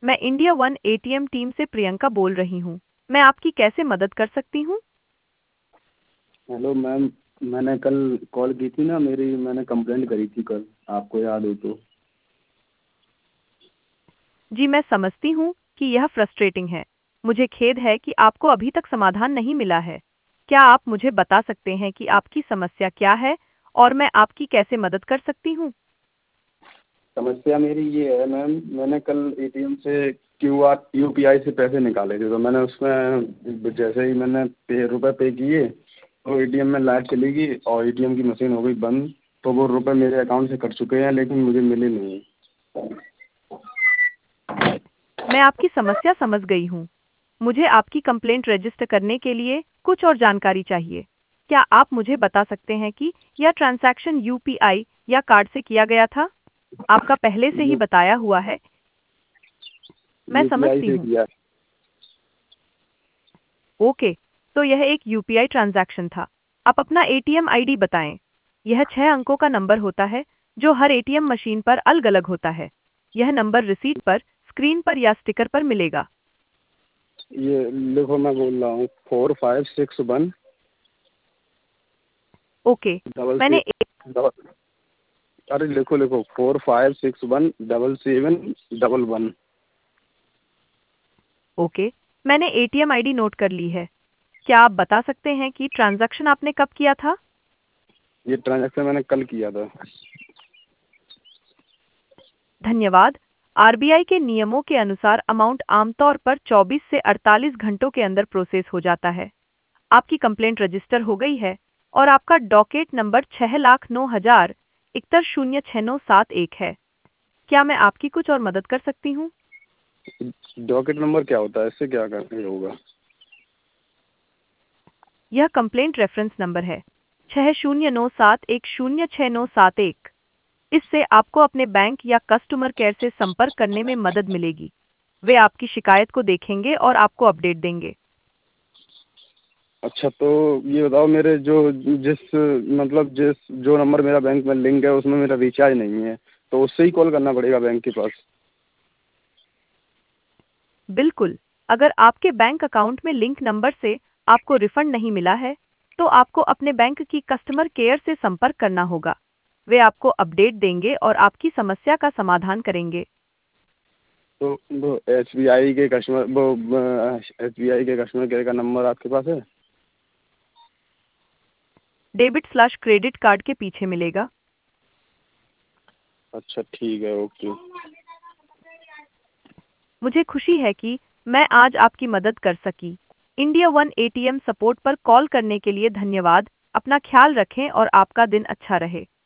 मैं India one ATM team से प्रियंका बोल रही हूँ। मैं आपकी कैसे मदद कर सकती हूँ? Hello ma'am. मैंने कल कॉल की थी ना, मैंने कंप्लेंट करी थी कल, आपको याद हो तो। जी, मैं समझती हूँ कि यह फ्रस्ट्रेटिंग है। मुझे खेद है कि आपको अभी तक समाधान नहीं मिला है। क्या आप मुझे बता सकते हैं कि आपकी समस्या क्या है और मैं आपकी कैसे मदद कर सकती हूँ? समस्या मेरी ये है मैम, मैंने कल एटीएम से क्यूआर यूपीआई से पैसे निकाले थे, तो मैंने उसमें जैसे ही मैंने रुपए पे किए तो एटीएम में लाइट चली गई और एटीएम की मशीन हो गई बंद। तो वो रुपए मेरे अकाउंट से कट चुके हैं लेकिन मुझे मिले नहीं। मैं आपकी समस्या समझ गई हूँ। मुझे आपकी कंप्लेंट रजिस्टर करने के लिए कुछ और जानकारी चाहिए। क्या आप मुझे बता सकते हैं कि यह ट्रांजैक्शन यूपीआई या कार्ड से किया गया था? आपका पहले से ही यू बताया हुआ है। मैं यूपीआई समझती से हूँ। किया। ओके, तो यह एक यूपीआई ट्रांजैक्शन था। आप अपना एटीएम आईडी बताएं। यह 6 अंकों का नंबर होता है जो हर एटीएम मशीन पर अलग-अलग होता है। यह नंबर रिसीट पर, स्क्रीन पर या स्टिकर पर मिलेगा। ये देखो, मैं बोल रहा हूँ 4561 ओके, डबल मैंने से डबल। अरे लिखो लिखो, 4561 7711। ओके, मैंने एटीएम आईडी नोट कर ली है। क्या आप बता सकते हैं कि ट्रांजैक्शन आपने कब किया था? ये ट्रांजैक्शन मैंने कल किया था। धन्यवाद। आरबीआई के नियमों के अनुसार अमाउंट आमतौर पर 24 से 48 घंटों के अंदर प्रोसेस हो जाता है। आपकी कंप्लेंट रजिस्टर हो गई है और आपका डॉकेट नंबर 6,09,071,06971 है। क्या मैं आपकी कुछ और मदद कर सकती हूँ? डॉकेट नंबर क्या होता है, इससे क्या करना होगा? यह कंप्लेंट रेफरेंस नंबर है 6097106971। इससे आपको अपने बैंक या कस्टमर केयर से संपर्क करने में मदद मिलेगी। वे आपकी शिकायत को देखेंगे और आपको अपडेट देंगे। अच्छा, तो ये बताओ, मेरे जो जिस मतलब जिस जो नंबर मेरा बैंक में लिंक है उसमें मेरा रिचार्ज नहीं है, तो उससे ही कॉल करना पड़ेगा बैंक के पास? बिल्कुल, अगर आपके बैंक अकाउंट में लिंक नंबर से आपको रिफंड नहीं मिला है, तो आपको अपने बैंक की कस्टमर केयर से संपर्क करना होगा। वे आपको अपडेट देंगे और आपकी समस्या का समाधान करेंगे। तो वो एस बी आई के कस्टमर केयर का नंबर आपके पास है? डेबिट/क्रेडिट कार्ड के पीछे मिलेगा। अच्छा ठीक है, ओके। मुझे खुशी है कि मैं आज आपकी मदद कर सकी। इंडिया वन एटीएम सपोर्ट पर कॉल करने के लिए धन्यवाद। अपना ख्याल रखें और आपका दिन अच्छा रहे।